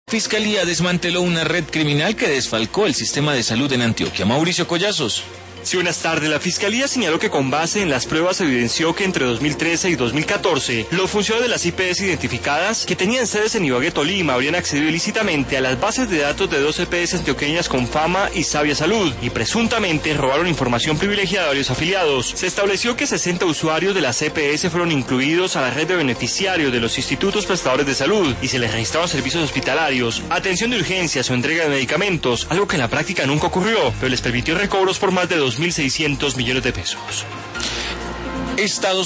Fiscalía desmanteló una red criminal que desfalcó el sistema de salud en Antioquia. Mauricio Collazos. Sí, buenas tardes. La Fiscalía señaló que con base en las pruebas evidenció que entre 2013 y 2014 los funcionarios de las IPS identificadas que tenían sedes en Ibagué, Tolima, habrían accedido ilícitamente a las bases de datos de 2 EPS antioqueñas con Fama y Sabia Salud y presuntamente robaron información privilegiada a varios afiliados. Se estableció que 60 usuarios de las EPS fueron incluidos a la red de beneficiarios de los institutos prestadores de salud y se les registraron servicios hospitalarios, atención de urgencias o entrega de medicamentos, algo que en la práctica nunca ocurrió, pero les permitió recobros por más de 2.600 millones de pesos. Estados